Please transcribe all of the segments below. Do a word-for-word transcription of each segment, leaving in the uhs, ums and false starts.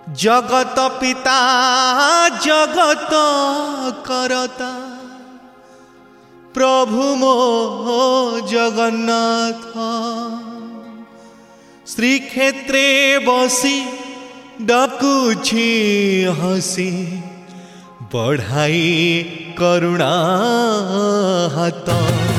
जगत पिता जगत करता प्रभु मो जगन्नाथ श्रीक्षेत्रे बसी डकुछि हसी बढ़ाई करुणा हाथ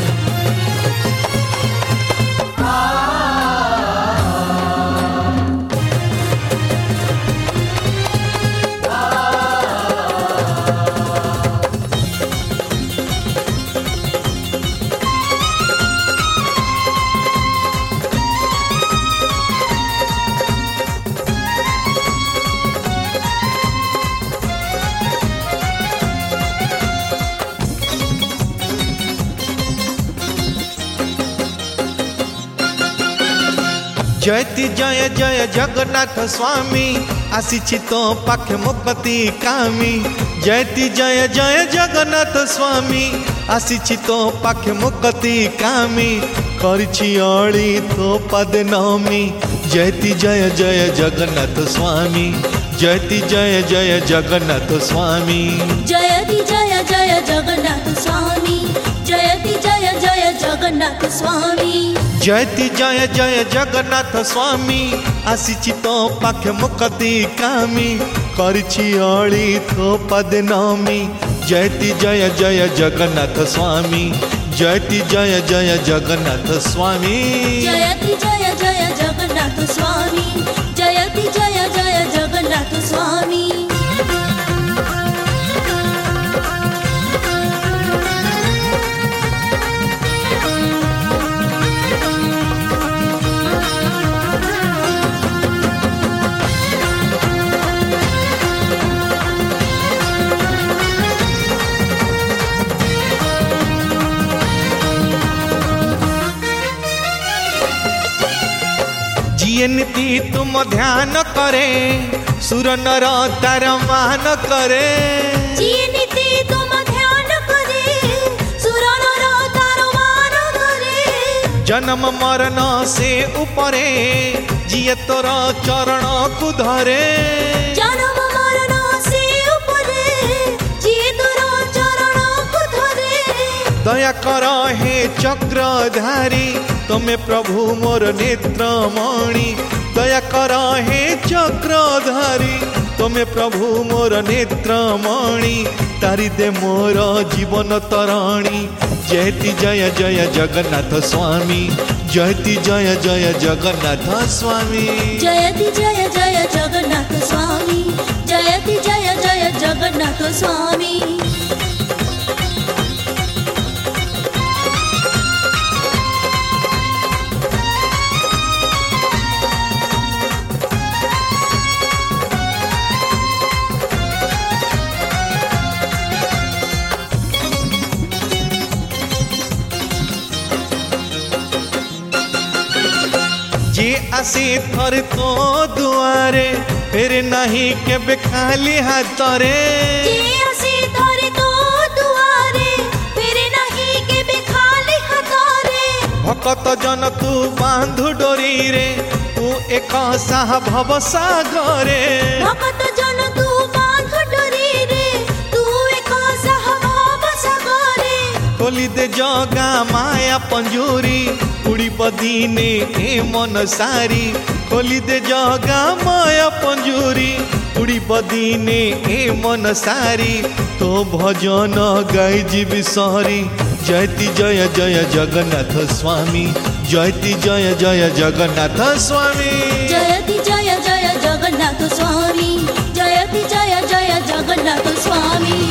जयति जय जय जगन्नाथ स्वामी आसीछि तो पाखे मुक्ति कामी जयति जय जय जगन्नाथ स्वामी आसीछि तो पाखे मुक्ति कामी करछि अळी तो पद नमी जयति जय जय जगन्नाथ स्वामी जयति जय जय जगन्नाथ स्वामी जयति जय जय जगन्नाथ स्वामी जयति जय जय जगन्नाथ स्वामी जयति जय जय जगन्नाथ स्वामी आसीछि तो पाखे मुक्ति कामी करछि अळी तो पद नमी जयति जय जय जगन्नाथ स्वामी जयति जय जय जगन्नाथ स्वामी जयति जय जय जगन्नाथ स्वामी जयति जय जय जगन्नाथ स्वामी नीति तुम ध्यान करे सुर नर तार मान करे नीति तुम ध्यान करे सुर नर तार मान करे जन्म मरण से ऊपरे जिए तोर चरण को धरे जन्म मरण से ऊपरे जिए तोर चरण को धरे दया कर हे चक्रधारी तमे प्रभु मोर नेत्रमणि दया कर हे चक्रधारी तमे प्रभु मोर नेत्रमणि तारी दे मोर जीवन तराणी जयति जय जय जगन्नाथ स्वामी जयति जय जय जगन्नाथ स्वामी जयति जय जय जगन्नाथ स्वामी जयति जय जय जगन्नाथ स्वामी जे आसी थर तो दुआरे फिर नहीं केबे खाली हाथ रे जे आसी थर तो दुआरे फिर नहीं केबे खाली हाथ रे भक्त जन तू बांधु डोरी रे तू एक साह भव सागरे भक्त जन तू बांधु डोरी रे तू एक साह भव सागरे खोली दे जगा माया पंजूरी उड़ी बदीने ए मन सारी खोली दे जगा माया पंजूरी उड़ी बदीने ए मन सारी तो भजन गाई जीवी सहरी जयति जय जय जगन्नाथ स्वामी जयति जय जय जगन्नाथ स्वामी जयति जय जय जगन्नाथ स्वामी जयति जय जय जगन्नाथ स्वामी।